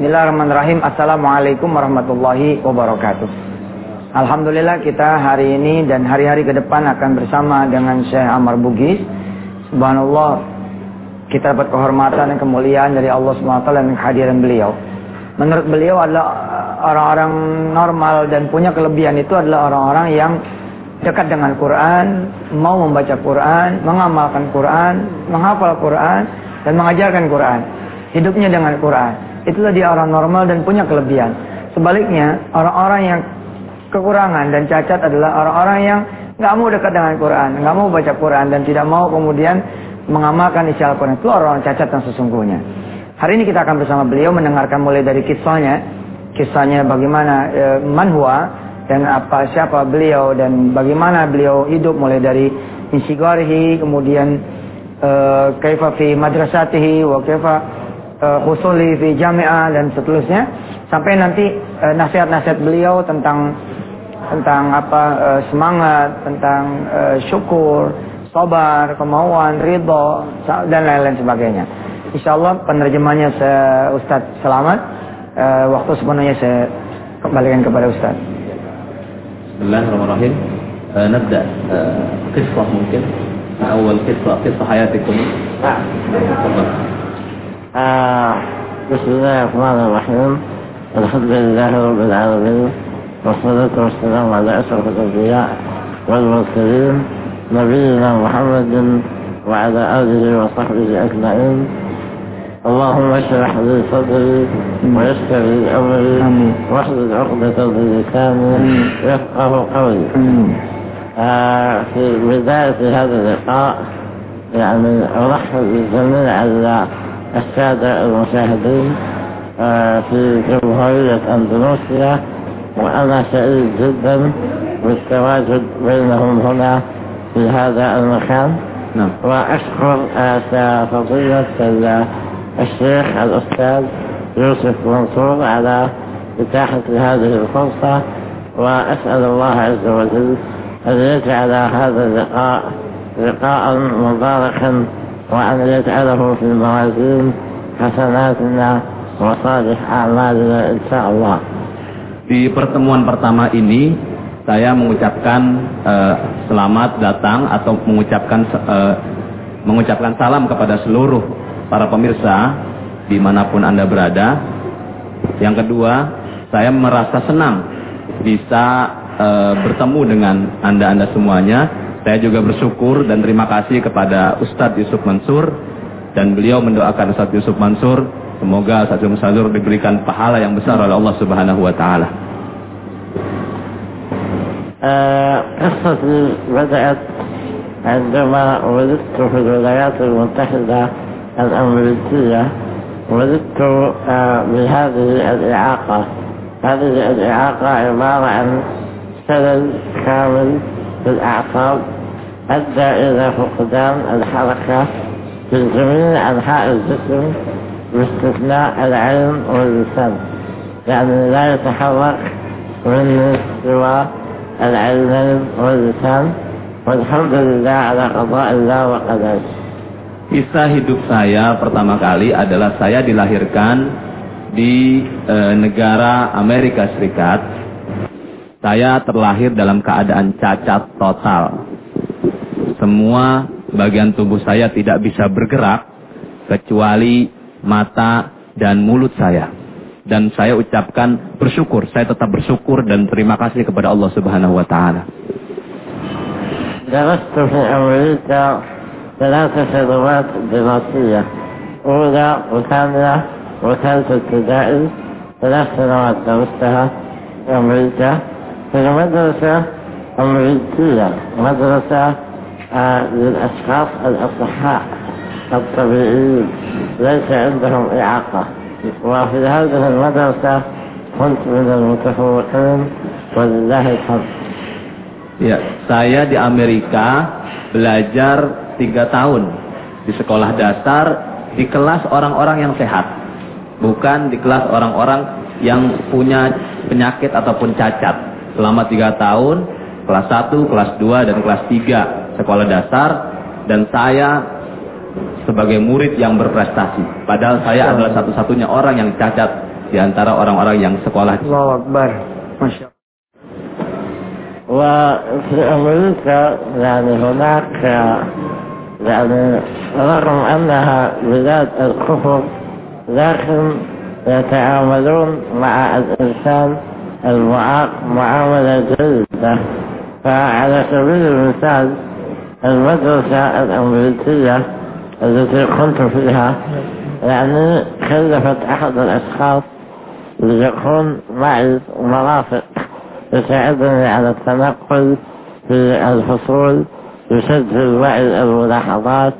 Bismillahirrahmanirrahim. Assalamualaikum warahmatullahi wabarakatuh. Alhamdulillah kita hari ini dan hari-hari ke depan akan bersama dengan Syekh Ammar Bugis. Subhanallah, kita dapat kehormatan dan kemuliaan dari Allah SWT dan kehadiran beliau. Menurut beliau adalah orang-orang normal dan punya kelebihan itu adalah orang-orang yang dekat dengan Quran, mau membaca Quran, mengamalkan Quran, menghafal Quran, dan mengajarkan Quran. Hidupnya dengan Quran. Itulah dia orang normal dan punya kelebihan. Sebaliknya, orang-orang yang kekurangan dan cacat adalah orang-orang yang nggak mau dekat dengan Quran, nggak mau baca Quran, dan tidak mau kemudian mengamalkan isi Al-Quran. Itu orang cacat yang sesungguhnya. Hari ini kita akan bersama beliau mendengarkan mulai dari kisahnya bagaimana manhua dan siapa beliau dan bagaimana beliau hidup mulai dari insigarihi, kemudian kaifa fi madrasatihi wa kaifa khusuli fi jami'ah dan seterusnya, sampai nanti nasihat-nasihat beliau tentang semangat, tentang syukur, sabar, kemauan, ridho dan lain-lain sebagainya. Insyaallah penerjemahnya Ustaz Selamat. Waktu sepenuhnya saya kembalikan kepada Ustaz. Bismillahirrahmanirrahim. Nabda qissah mungkin. Awal qissah hayatikum. بسم الله الرحمن الرحيم. الحمد لله رب العالمين، والصلاة والسلام على أشرف الأنبياء والمرسلين نبينا محمد وعلى آله وصحبه أجمعين. اللهم اشرح لي صدري ويسر لي أمري واحلل عقدة من لساني يفقه قولي. في بداية هذا اللقاء يعني أرحب بالجميع على السادة المشاهدين في جمهورية أندونيسيا، وأنا سعيد جدا بالتواجد بينهم هنا في هذا المكان. وأشكر فضيلة الشيخ الأستاذ يوسف منصور على إتاحة هذه الفرصة، وأسأل الله عز وجل أن يجعل هذا اللقاء لقاء مباركا، وأن يجعله في موازين حسناتنا وصالح أعمالنا إن شاء الله. Di pertemuan pertama ini saya mengucapkan selamat datang atau mengucapkan salam kepada seluruh para pemirsa dimanapun Anda berada. Yang kedua, saya merasa senang bisa bertemu dengan Anda semuanya. Saya juga bersyukur dan terima kasih kepada Ustadz Yusuf Mansur, dan beliau mendoakan Ustadz Yusuf Mansur semoga Ustadz Yusuf Mansur diberikan pahala yang besar oleh Allah Subhanahu wa taala. قصتي بدأت عندما ولدت في الولايات المتحدة الأمريكية. ولدت بهذه الإعاقة. هذه الإعاقة عبارة عن شلل كامل في الأعصاب أدى إلى فقدان الحركة في جميع أنحاء الجسم باستثناء العين واللسان، يعني لا يتحرك مني سوى العينين واللسان، والحمد لله على قضاء الله وقدره. Kisah hidup saya pertama kali adalah saya dilahirkan di negara Amerika Serikat. Saya terlahir dalam keadaan cacat total. Semua bagian tubuh saya tidak bisa bergerak kecuali mata dan mulut saya. Dan saya ucapkan bersyukur, saya tetap bersyukur dan terima kasih kepada Allah Subhanahu wa taala. درست في أمريكا 3 سنوات دراسية، أولى وثانية وثالثة ابتدائي. 3 سنوات درستها في أمريكا في مدرسة أمريكية، مدرسة للأشخاص الأصحاء الطبيعيين ليس عندهم إعاقة. وفي هذه المدرسة كنت من المتفوقين ولله الحمد. Ya, saya di Amerika belajar 3 tahun di sekolah dasar di kelas orang-orang yang sehat, bukan di kelas orang-orang yang punya penyakit ataupun cacat. Selama 3 tahun, kelas 1, kelas 2, dan kelas 3 sekolah dasar, dan saya sebagai murid yang berprestasi. Padahal saya adalah satu-satunya orang yang cacat di antara orang-orang yang sekolah. Allahu Akbar. Masya Allah. وفي أمريكا يعني هناك يعني رغم أنها بلاد الكفر لكن يتعاملون مع الإنسان المعاق معاملة جيدة. فعلى سبيل المثال المدرسة الأمريكية التي كنت فيها يعني كلفت أحد الأشخاص ليكون معي مرافق يساعدني على التنقل في الفصول، يسجل معي الملاحظات،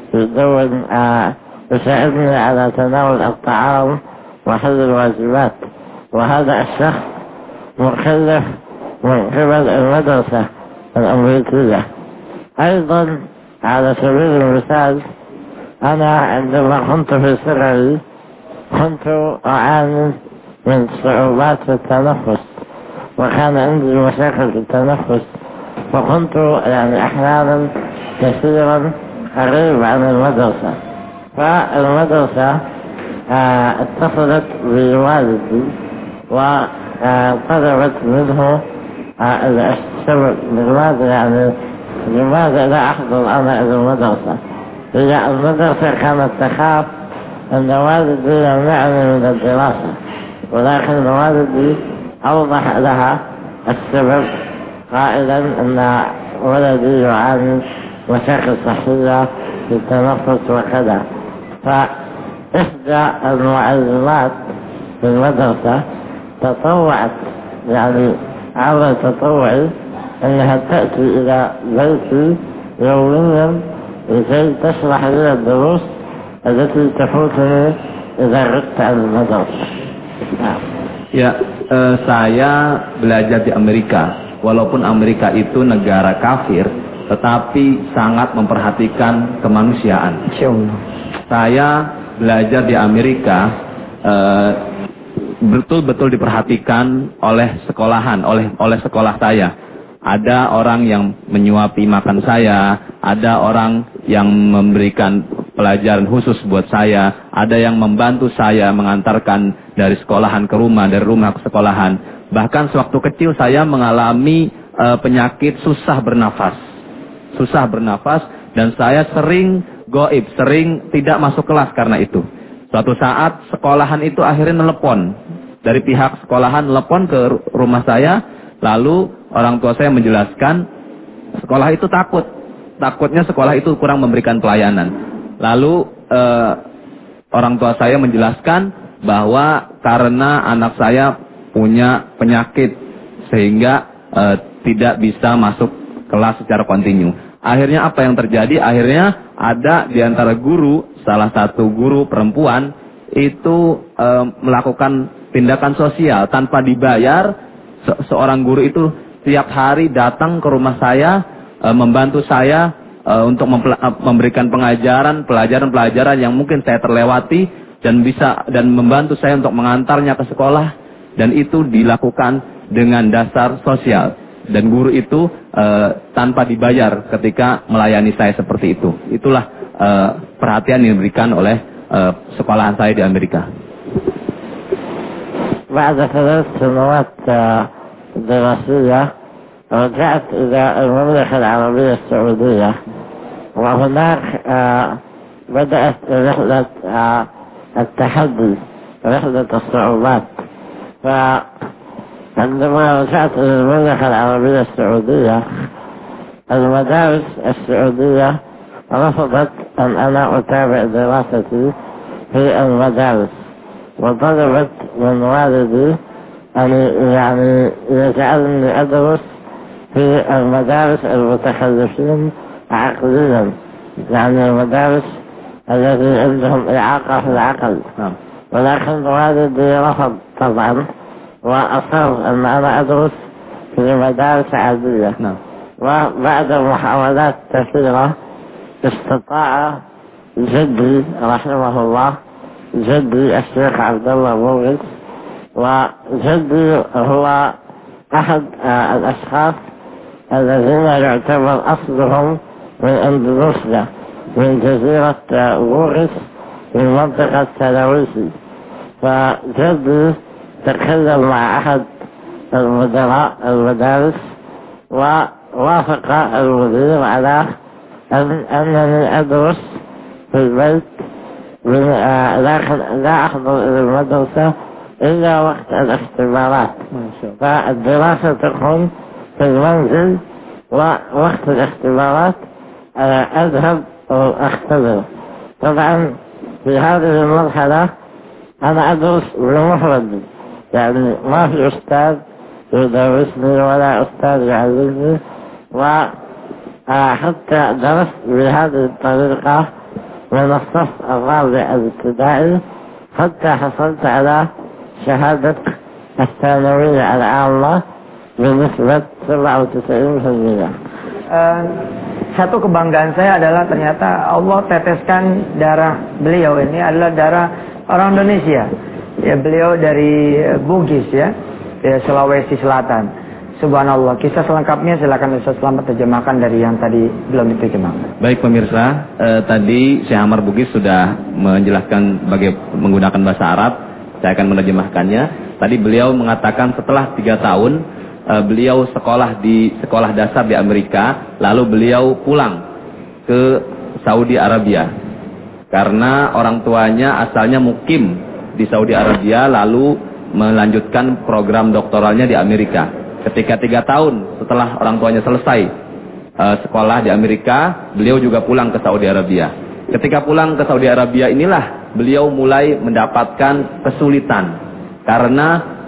يساعدني على تناول الطعام وحل الواجبات. وهذا الشخص مكلف من قبل المدرسة الأمريكية. أيضا على سبيل المثال أنا عندما كنت في صغري كنت أعاني من صعوبات في التنفس، وكان عندي مشاكل في التنفس، فكنت يعني أحيانا كثيرا قريب عن المدرسة. فالمدرسة اتصلت بوالدي وطلبت منه السبب لماذا لا أحضر أنا إلى المدرسة. إذا المدرسة كانت تخاف أن والدي يمنعني من الدراسة، ولكن والدي أوضح لها السبب قائلا أن ولدي يعاني مشاكل صحية في التنفس وكذا. فإحدى المعلمات في المدرسة تطوعت يعني عمل تطوعي أنها تأتي إلى بيتي يوميا لكي تشرح لي الدروس التي تفوتني إذا غبت عن المدرسة. Ya, saya belajar di Amerika. Walaupun Amerika itu negara kafir, tetapi sangat memperhatikan kemanusiaan. Saya belajar di Amerika betul-betul diperhatikan oleh sekolahan, oleh sekolah saya. Ada orang yang menyuapi makan saya, ada orang yang memberikan pelajaran khusus buat saya, ada yang membantu saya mengantarkan dari sekolahan ke rumah, dari rumah ke sekolahan. Bahkan sewaktu kecil saya mengalami penyakit susah bernafas, dan saya sering goib, sering tidak masuk kelas karena itu. Suatu saat sekolahan itu akhirnya telepon, dari pihak sekolahan telepon ke rumah saya, lalu orang tua saya menjelaskan sekolah itu takutnya sekolah itu kurang memberikan pelayanan. Lalu orang tua saya menjelaskan bahwa karena anak saya punya penyakit sehingga tidak bisa masuk kelas secara kontinu. Akhirnya apa yang terjadi? Akhirnya ada di antara guru, salah satu guru perempuan itu melakukan tindakan sosial tanpa dibayar. Seorang guru itu tiap hari datang ke rumah saya, membantu saya untuk memberikan pelajaran yang mungkin saya terlewati, dan membantu saya untuk mengantarnya ke sekolah, dan itu dilakukan dengan dasar sosial, dan guru itu tanpa dibayar ketika melayani saya seperti itu. Itulah perhatian yang diberikan oleh sekolahan saya di Amerika. بعد 3 سنوات دراسية رجعت إلى المملكة العربية السعودية، وهناك بدأت رحلة التحدي، رحلة الصعوبات. فعندما رجعت إلى المملكة العربية السعودية المدارس السعودية رفضت أن أنا أتابع دراستي في المدارس، وطلبت من والدي أن يعني يجعلني أدرس في المدارس المتخلفين عقليا، يعني المدارس التي عندهم إعاقة في العقل. ولكن والدي رفض طبعا، وأصر أن أنا أدرس في مدارس عادية. وبعد محاولات كثيرة استطاع جدي رحمه الله، جدي الشيخ عبد الله بوغيس، وجدي هو أحد الأشخاص الذين يعتبر أصلهم من أندونيسيا، من جزيرة بوغيس، من منطقة سلاويسي. فجدي تكلم مع أحد المدراء المدارس ووافق المدير على أنني أدرس في البيت، لكن لا أحضر إلى المدرسة إلا وقت الاختبارات. فالدراسة تكون في المنزل، ووقت الاختبارات أذهب وأختبر. طبعا في هذه المرحلة أنا أدرس بمفردي، يعني ما في أستاذ يدرسني ولا أستاذ يعلمني، وحتى درست بهذه الطريقة من الصف الرابع الابتدائي حتى حصلت على شهادة الثانوية العامة بنسبة 97%. Satu kebanggaan saya adalah ternyata Allah teteskan darah beliau ini adalah darah orang Indonesia. Ya, beliau dari Bugis ya, Sulawesi Selatan. Subhanallah. Kisah selengkapnya silakan Ustaz Slamet terjemahkan dari yang tadi belum diterjemahkan. Baik pemirsa, tadi Syekh Ammar Bugis sudah menjelaskan menggunakan bahasa Arab. Saya akan menerjemahkannya. Tadi beliau mengatakan setelah 3 tahun beliau sekolah di sekolah dasar di Amerika, lalu beliau pulang ke Saudi Arabia karena orang tuanya asalnya mukim di Saudi Arabia, lalu melanjutkan program doktoralnya di Amerika. Ketika 3 tahun setelah orang tuanya selesai sekolah di Amerika, beliau juga pulang ke Saudi Arabia. Ketika pulang ke Saudi Arabia inilah beliau mulai mendapatkan kesulitan karena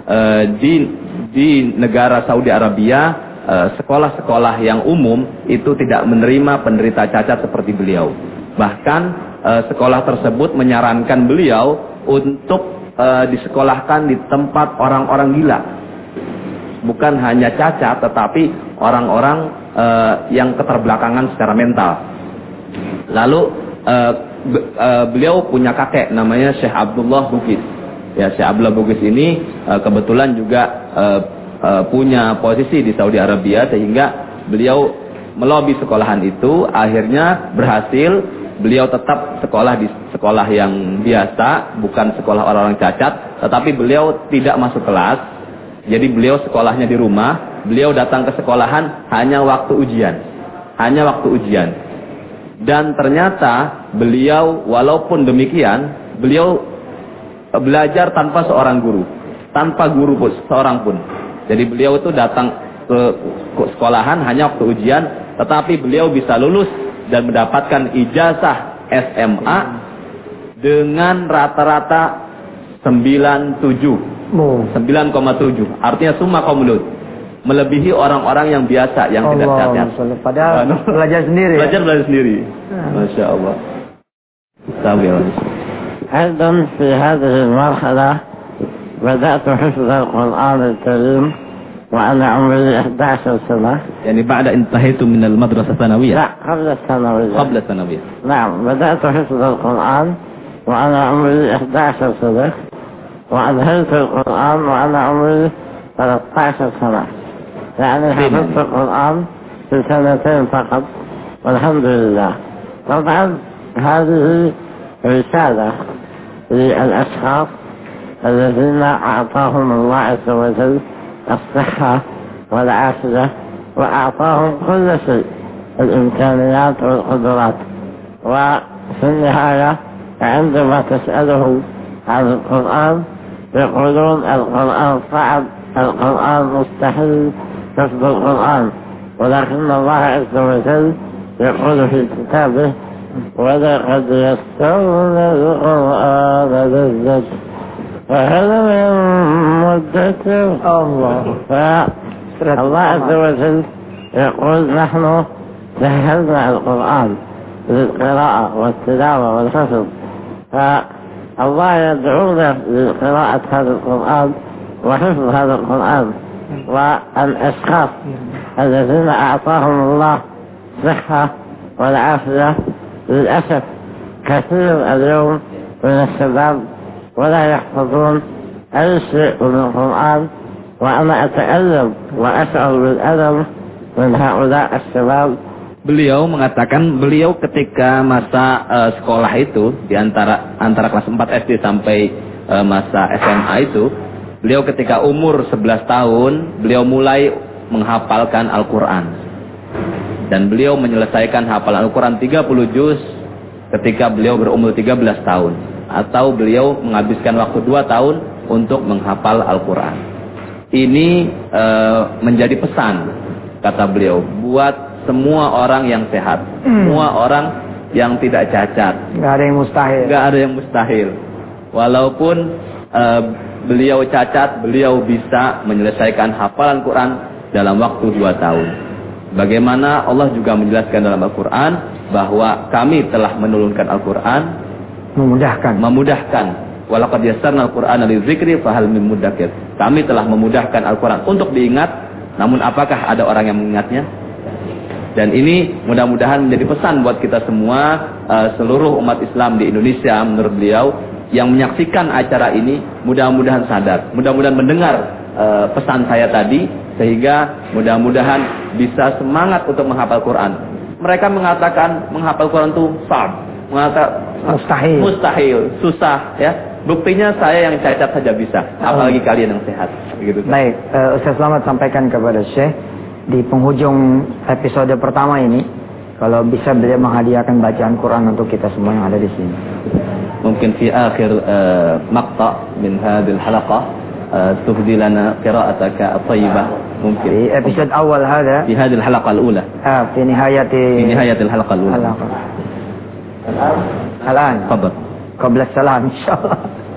di negara Saudi Arabia sekolah-sekolah yang umum itu tidak menerima penderita cacat seperti beliau. Bahkan sekolah tersebut menyarankan beliau untuk disekolahkan di tempat orang-orang gila. Bukan hanya cacat, tetapi orang-orang yang keterbelakangan secara mental. Lalu beliau punya kakek namanya Syekh Abdullah Bugis. Ya, Syekh Abdullah Bugis ini kebetulan juga punya posisi di Saudi Arabia, sehingga beliau melobi sekolahan itu. Akhirnya berhasil, beliau tetap sekolah di sekolah yang biasa, bukan sekolah orang-orang cacat, tetapi beliau tidak masuk kelas. Jadi beliau sekolahnya di rumah, beliau datang ke sekolahan hanya waktu ujian. Dan ternyata beliau walaupun demikian, beliau belajar tanpa seorang guru, tanpa guru pun, seorang pun. Jadi beliau itu datang ke sekolahan hanya waktu ujian, tetapi beliau bisa lulus dan mendapatkan ijazah SMA dengan rata-rata 97. 9,7. Artinya summa komulud. Melebihi orang-orang yang biasa, yang tidak cacat. Padahal belajar sendiri. Belajar sendiri. Masya Allah. أيضا في هذه المرحلة بدأت حفظ القرآن الكريم وأنا عمري 11 سنة. يعني بعد انتهيت من المدرسة الثانوية؟ لا، قبل الثانوية. نعم، بدأت حفظ القرآن وأنا عمري 11 سنة، وأنهيت القرآن وأنا عمري 13 سنة. يعني حفظت القرآن في 2 فقط، والحمد لله. طبعا هذه رسالة للأشخاص الذين أعطاهم الله عز وجل الصحة والعافية، وأعطاهم كل شيء، الإمكانيات والقدرات. وفي النهاية عندما تسأله عن القرآن يقولون القرآن صعب، القرآن مستحيل حفظ القرآن، ولكن الله عز وجل يقول في كتابه ولقد يسرنا القرآن للذكر فهل من مدكر. فالله عز وجل يقول نحن سهلنا القرآن للقراءة والتلاوة والحفظ، فالله يدعونا لقراءة هذا القرآن وحفظ هذا القرآن. والأشخاص الذين أعطاهم الله صحة والعافية للأسف كثير اليوم من الشباب ولا يحفظون أي شيء من القرآن، وأنا أتألم وأشعر بالألم من هؤلاء الشباب. Beliau mengatakan beliau ketika masa sekolah itu di antara kelas 4 SD sampai masa SMA itu, beliau ketika umur 11 tahun, beliau mulai menghafalkan Al-Quran. Dan beliau menyelesaikan hafalan Al-Quran 30 juz ketika beliau berumur 13 tahun. Atau beliau menghabiskan waktu 2 tahun untuk menghafal Al-Quran. Ini menjadi pesan, kata beliau, buat semua orang yang sehat, semua orang yang tidak cacat. Nggak ada yang mustahil. Nggak ada yang mustahil. Walaupun beliau cacat, beliau bisa menyelesaikan hafalan Quran dalam waktu 2 tahun. Bagaimana Allah juga menjelaskan dalam Al-Quran bahwa kami telah menurunkan Al-Quran memudahkan. Walaqad yassarna Al-Qur'ana lidzikri fahal min muddakir. Kami telah memudahkan Al-Quran untuk diingat, namun apakah ada orang yang mengingatnya? Dan ini mudah-mudahan menjadi pesan buat kita semua, seluruh umat Islam di Indonesia, menurut beliau, yang menyaksikan acara ini, mudah-mudahan sadar, mudah-mudahan mendengar pesan saya tadi, sehingga mudah-mudahan bisa semangat untuk menghafal Quran. Mereka mengatakan menghafal Quran itu mustahil, susah, ya. Buktinya saya yang cacat saja bisa, apalagi kalian yang sehat. Begitu. Baik, Ustaz Selamat sampaikan kepada Syekh di penghujung episode pertama ini, kalau bisa beliau menghadiahkan bacaan Quran untuk kita semua yang ada di sini. Mungkin di akhir maqta' min hadhihi al-halaqah tuhdi lana qira'ataka at-thayyibah. Mungkin di episode awal hada di hadhihi al-halaqah al-ula. Fi nihayat al-halaqah al-ula. Al-an. Tafadhal. Qabla salam insyaallah.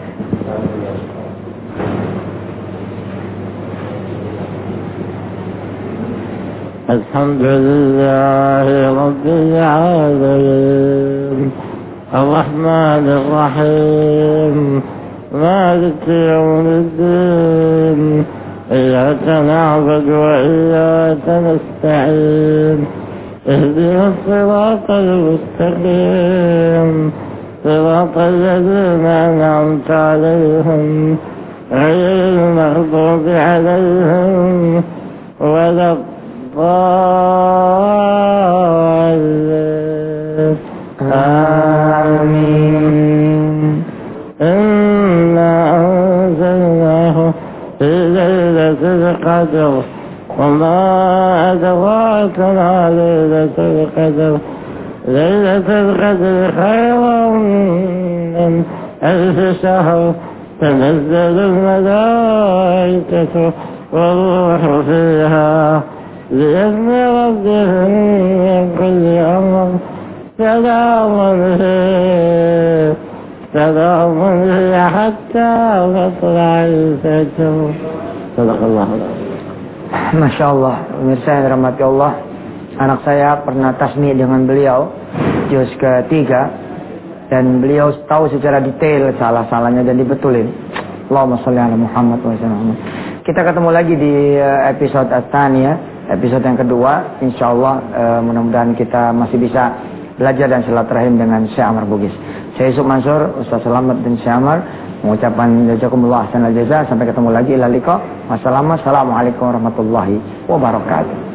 الحمد لله رب العالمين الرحمن الرحيم مالك يوم الدين إياك نعبد وإياك نستعين اهدنا الصراط المستقيم صراط الذين أنعمت عليهم غير المغضوب عليهم ولا آمين. إنا أنزلناه في ليلة القدر وما أدراك ما ليلة القدر ليلة القدر خير من 1000 شهر تنزل الملائكة والروح فيها بإذن ربهم من كل أمر سلام هي حتى مطلع الفجر. صدق الله. Masya Allah, pemirsa yang dirahmati Allah, anak saya pernah tasmi dengan beliau juz ketiga, dan beliau tahu secara detail salah-salahnya dan dibetulin. Allahumma sholli ala Muhammad wa sallam. Kita ketemu lagi di episode At-Thaniyah, episode yang kedua. Insyaallah mudah-mudahan kita masih bisa belajar dan silaturahim dengan Syekh Amar Bugis. Saya Yusuf Mansur, Ustaz Selamat dan Syekh Amar mengucapkan jazakumullah ahsanal jazaa. Sampai ketemu lagi, ila liqa. Wassalamualaikum warahmatullahi wabarakatuh.